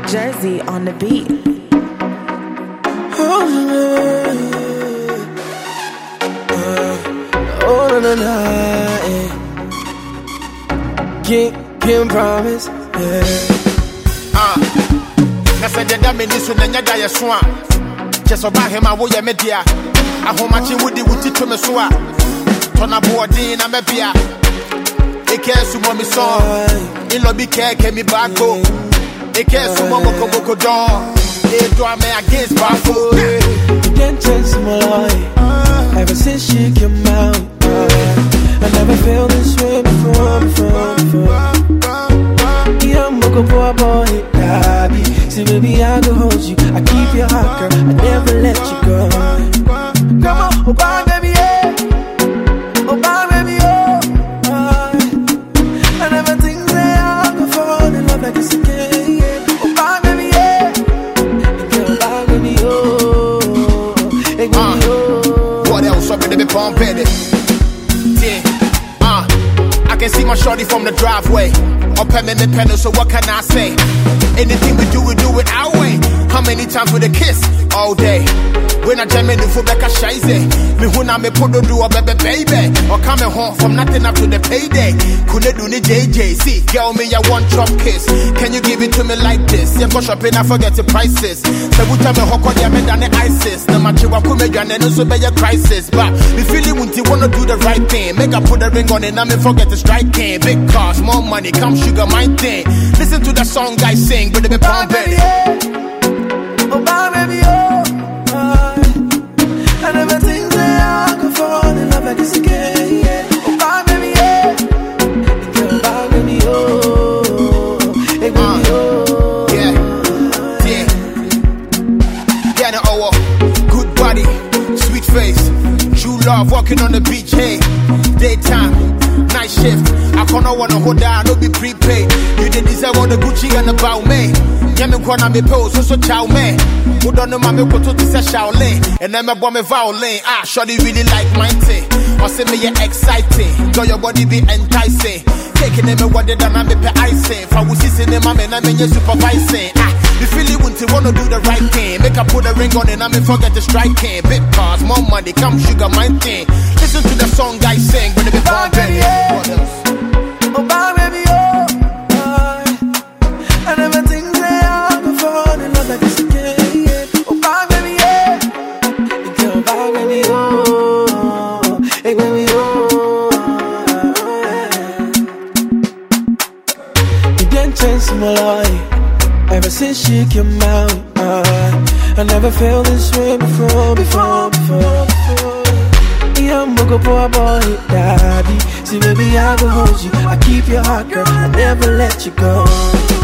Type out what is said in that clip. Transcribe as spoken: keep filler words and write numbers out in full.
Jersey on the beat. Oh, uh, oh, no, no, no, yeah. Can't, can't promise, yeah. Ah, that's a dead man, this one, and you die a swan. Just about him, I will ya media. I hold my chin with the witty to me swa. Turn a board in, I'm a beer. It cares to mommy song. In lobby care, came me back go. It cares to Momo Boko Dawn. It do I me against Bafo. You can't change my life. Ever since she came out, uh, I never felt this way before, before, before. Yeah, Moko boy, boy, baby. See, baby, I go hold you. I keep your heart, girl. I never let you go. Come on, oh, bye, baby, yeah. Oh, bye, baby, oh. Uh, I never think that I'll go fall in love like this again, yeah. Oh, bye, baby, yeah. Girl, bye, baby, oh. Hey, baby, uh, oh. What else? I'm gonna be pumping it. Yeah, uh, I can see my shorty from the driveway. Up at me, me pedal, so what can I say? Anything we do, we do it our way. How many times with a kiss? All day. When I jam in the foot back a shize. Me when I me put do a baby baby. Or coming home from nothing up to the payday. Couldn't do the J J. See, girl me a one drop kiss. Can you give it to me like this? Yeah, go shopping, I forget the prices. So we tell me how could you me done the ISIS? No matter what come again, and also be a crisis. But me feeling when you wanna do the right thing. Make I put a ring on it, and me forget the strike king. Big cars, more money, come sugar my thing. Listen to the song I sing, but they be pumping it. Oh, bye, baby, oh. Uh, I never think that I could fall in love like this again, yeah. Oh, bye, baby, yeah. Girl, bye, baby, oh. Hey, baby, uh, oh. Yeah, yeah. Yeah, no, oh, good body, sweet face. True love, walking on the beach, hey. Daytime, night shift. I can't wanna hold down, no be prepaid. You didn't deserve all the Gucci and about me. Yami kwana me pose, so so chow me. Who don't know my me go to this a Shaolin. And then my bomb me violin. Ah, shawty really like my thing. Or say me you exciting. Girl, your body be enticing. Taking them what they done and me pay icing. For we see in my man, I mean you supervising. Ah, you feel it when you wanna do the right thing. Make I put a ring on it and me forget the striking. Big cars, more money, come sugar my thing. Listen to the song I sing when they be pumping. What else? Oh, bye, baby, oh. Uh, I never think that I'll go fall in love like this again, yeah. Oh, bye, baby, yeah. Girl, bye, baby, oh. Hey, baby, oh. You didn't change my life ever since she came out. Uh, I never felt this way before, before, before, before. Yeah, I'm gonna boy, boy, daddy. See, baby, I go hold you. I keep your heart, girl. I never let you go.